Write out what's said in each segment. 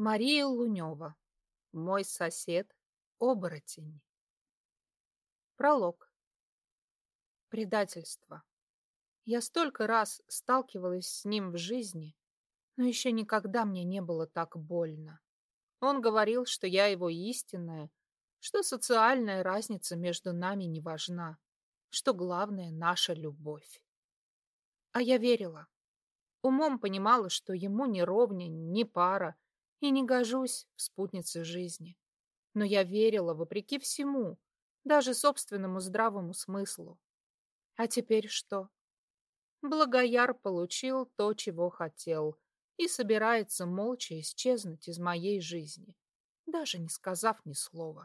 Мария Лунева. Мой сосед — оборотень. Пролог. Предательство. Я столько раз сталкивалась с ним в жизни, но еще никогда мне не было так больно. Он говорил, что я его истинная, что социальная разница между нами не важна, что главное — наша любовь. А я верила. Умом понимала, что ему ни ровня, ни пара, и не гожусь в спутнице жизни. Но я верила вопреки всему, даже собственному здравому смыслу. А теперь что? Благояр получил то, чего хотел, и собирается молча исчезнуть из моей жизни, даже не сказав ни слова.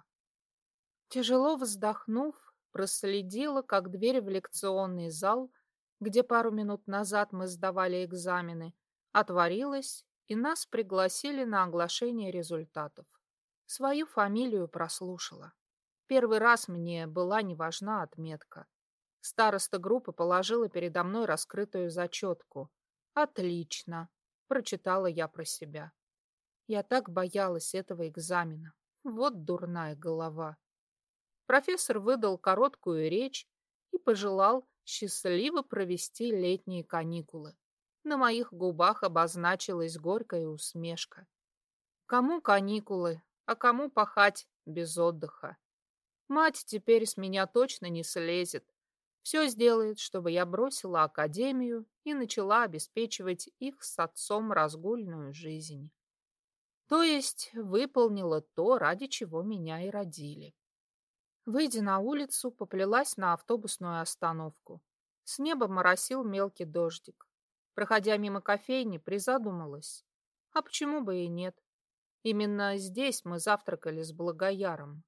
Тяжело вздохнув, проследила, как дверь в лекционный зал, где пару минут назад мы сдавали экзамены, отворилась, и нас пригласили на оглашение результатов. Свою фамилию прослушала. Первый раз мне была не важна отметка. Староста группы положила передо мной раскрытую зачетку. «Отлично!» — прочитала я про себя. Я так боялась этого экзамена. Вот дурная голова. Профессор выдал короткую речь и пожелал счастливо провести летние каникулы. На моих губах обозначилась горькая усмешка. Кому каникулы, а кому пахать без отдыха? Мать теперь с меня точно не слезет. Все сделает, чтобы я бросила академию и начала обеспечивать их с отцом разгульную жизнь. То есть выполнила то, ради чего меня и родили. Выйдя на улицу, поплелась на автобусную остановку. С неба моросил мелкий дождик. Проходя мимо кофейни, призадумалась. А почему бы и нет? Именно здесь мы завтракали с Благояром.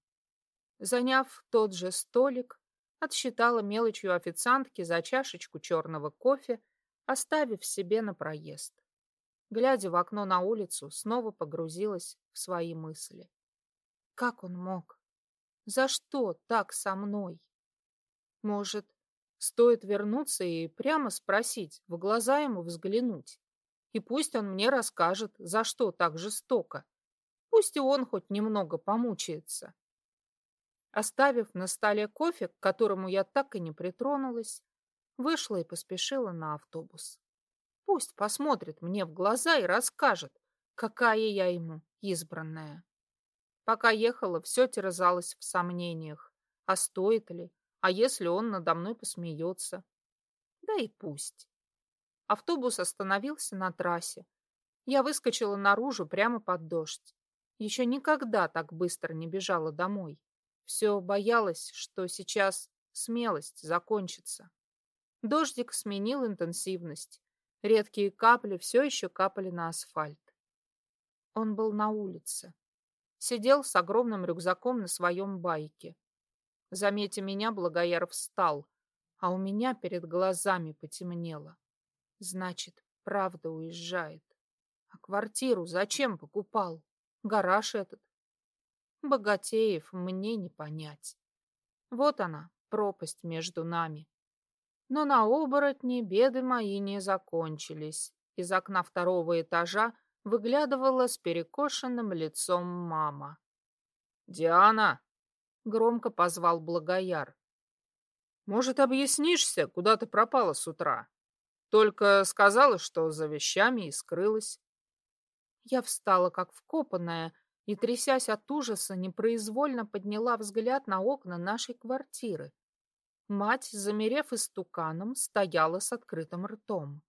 Заняв тот же столик, отсчитала мелочью официантки за чашечку черного кофе, оставив себе на проезд. Глядя в окно на улицу, снова погрузилась в свои мысли. Как он мог? За что так со мной? Может, стоит вернуться и прямо спросить, в глаза ему взглянуть? И пусть он мне расскажет, за что так жестоко. Пусть и он хоть немного помучается. Оставив на столе кофе, к которому я так и не притронулась, вышла и поспешила на автобус. Пусть посмотрит мне в глаза и расскажет, какая я ему избранная. Пока ехала, все терзалось в сомнениях. А стоит ли? А если он надо мной посмеется? Да и пусть. Автобус остановился на трассе. Я выскочила наружу прямо под дождь. Еще никогда так быстро не бежала домой. Все боялась, что сейчас смелость закончится. Дождик сменил интенсивность. Редкие капли все еще капали на асфальт. Он был на улице. Сидел с огромным рюкзаком на своем байке. Заметя меня, Благояр встал, а у меня перед глазами потемнело. Значит, правда уезжает. А квартиру зачем покупал? Гараж этот. Богатеев мне не понять. Вот она, пропасть между нами. Но на оборотне беды мои не закончились. Из окна второго этажа выглядывала с перекошенным лицом мама. «Диана!» — громко позвал Благояр. «Может, объяснишься, куда ты пропала с утра? Только сказала, что за вещами и скрылась». Я встала, как вкопанная, и, трясясь от ужаса, непроизвольно подняла взгляд на окна нашей квартиры. Мать, замерев истуканом, стояла с открытым ртом.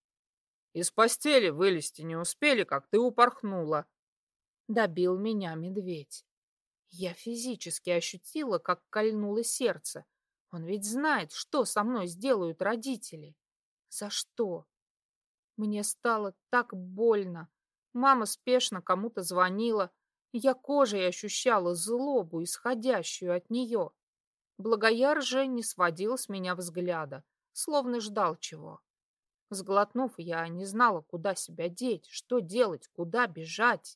«Из постели вылезти не успели, как ты упорхнула», — добил меня медведь. Я физически ощутила, как кольнуло сердце. Он ведь знает, что со мной сделают родители. За что? Мне стало так больно. Мама спешно кому-то звонила. Я кожей ощущала злобу, исходящую от нее. Благояр же не сводил с меня взгляда, словно ждал чего. Сглотнув, я не знала, куда себя деть, что делать, куда бежать.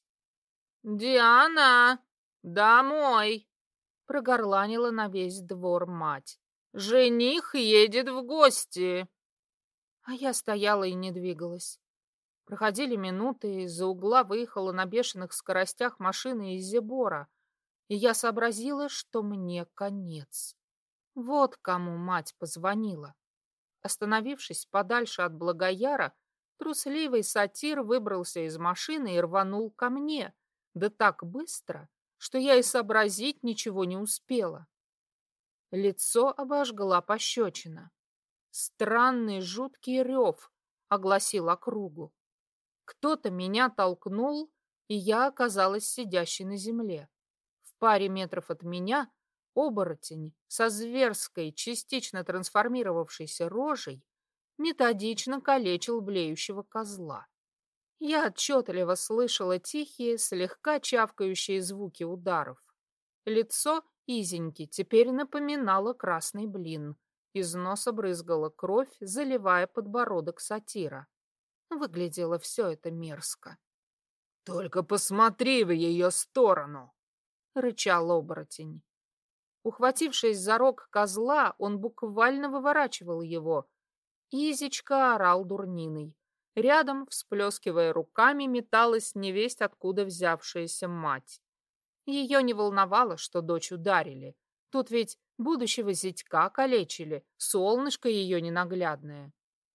«Диана, домой!» — прогорланила на весь двор мать. «Жених едет в гости!» А я стояла и не двигалась. Проходили минуты, из-за угла выехала на бешеных скоростях машина из Зебора, и я сообразила, что мне конец. Вот кому мать позвонила. Остановившись подальше от Благояра, трусливый сатир выбрался из машины и рванул ко мне, да так быстро, что я и сообразить ничего не успела. Лицо обожгла пощечина. Странный жуткий рев огласил округу. Кто-то меня толкнул, и я оказалась сидящей на земле. В паре метров от меня оборотень со зверской, частично трансформировавшейся рожей методично калечил блеющего козла. Я отчетливо слышала тихие, слегка чавкающие звуки ударов. Лицо Изеньки теперь напоминало красный блин. Из носа брызгала кровь, заливая подбородок сатира. Выглядело все это мерзко. «Только посмотри в ее сторону!» — рычал оборотень. Ухватившись за рог козла, он буквально выворачивал его. Изечка орал дурниной. Рядом, всплескивая руками, металась невесть откуда взявшаяся мать. Ее не волновало, что дочь ударили. Тут ведь будущего зятька калечили, солнышко ее ненаглядное.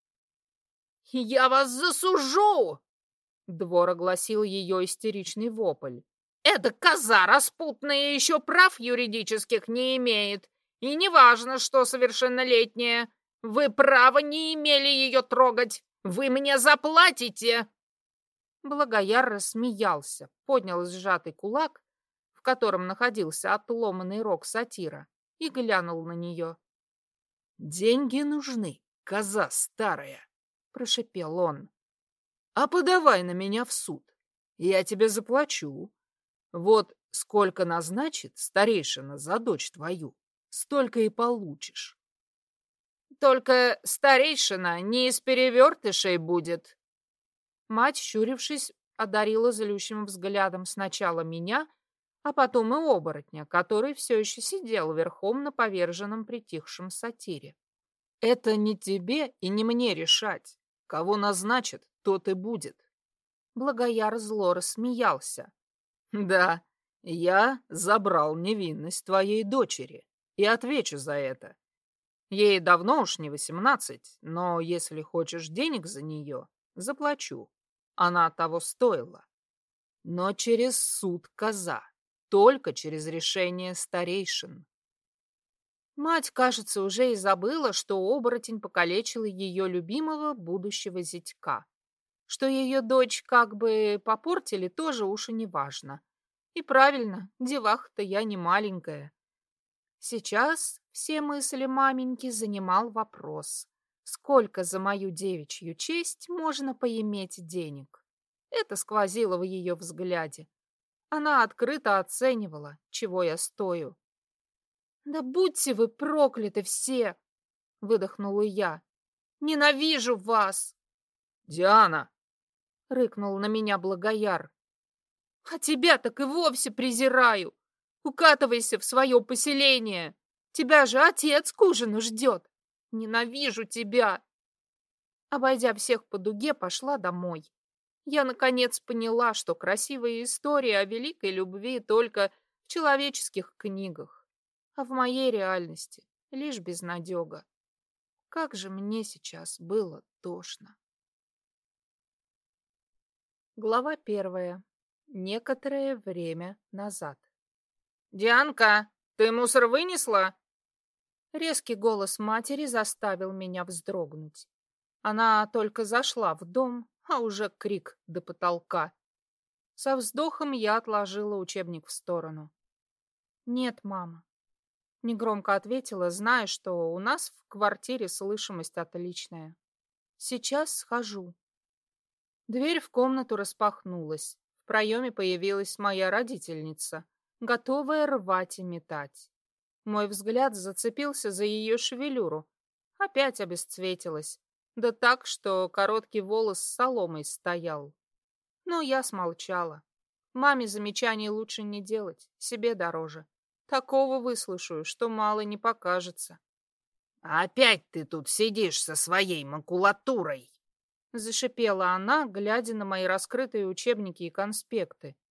«Я вас засужу!» — двор огласил ее истеричный вопль. «Эта коза распутная еще прав юридических не имеет. И неважно, что совершеннолетняя. Вы права не имели ее трогать. Вы мне заплатите!» Благояр рассмеялся, поднял сжатый кулак, в котором находился отломанный рог сатира, и глянул на нее. «Деньги нужны, коза старая!» — прошипел он. «А подавай на меня в суд. Я тебе заплачу. Вот сколько назначит старейшина за дочь твою, столько и получишь». «Только старейшина не из перевертышей будет». Мать, щурившись, одарила злющим взглядом сначала меня, а потом и оборотня, который все еще сидел верхом на поверженном притихшем сатире. «Это не тебе и не мне решать. Кого назначат, тот и будет». Благояр зло рассмеялся. «Да, я забрал невинность твоей дочери и отвечу за это. Ей давно уж не 18, но если хочешь денег за нее, заплачу. Она того стоила. Но через суд, коза, только через решение старейшин». Мать, кажется, уже и забыла, что оборотень покалечил ее любимого будущего зятька. Что ее дочь как бы попортили, тоже уж и не важно. И правильно, деваха-то я не маленькая. Сейчас все мысли маменьки занимал вопрос, сколько за мою девичью честь можно поиметь денег. Это сквозило в ее взгляде. Она открыто оценивала, чего я стою. «Да будьте вы прокляты все!» — выдохнула я. «Ненавижу вас!» «Диана!» — рыкнул на меня Благояр. «А тебя так и вовсе презираю! Укатывайся в свое поселение! Тебя же отец к ужину ждет! Ненавижу тебя!» Обойдя всех по дуге, пошла домой. Я, наконец, поняла, что красивая история о великой любви только в человеческих книгах, а в моей реальности лишь безнадега. Как же мне сейчас было тошно. Глава 1. Некоторое время назад. «Дианка, ты мусор вынесла?» Резкий голос матери заставил меня вздрогнуть. Она только зашла в дом, а уже крик до потолка. Со вздохом я отложила учебник в сторону. «Нет, мама», — негромко ответила, зная, что у нас в квартире слышимость отличная. «Сейчас схожу». Дверь в комнату распахнулась. В проеме появилась моя родительница, готовая рвать и метать. Мой взгляд зацепился за ее шевелюру. Опять обесцветилась. Да так, что короткий волос с соломой стоял. Но я смолчала. Маме замечаний лучше не делать, себе дороже. Такого выслушаю, что мало не покажется. «Опять ты тут сидишь со своей макулатурой!» Зашипела она, глядя на мои раскрытые учебники и конспекты.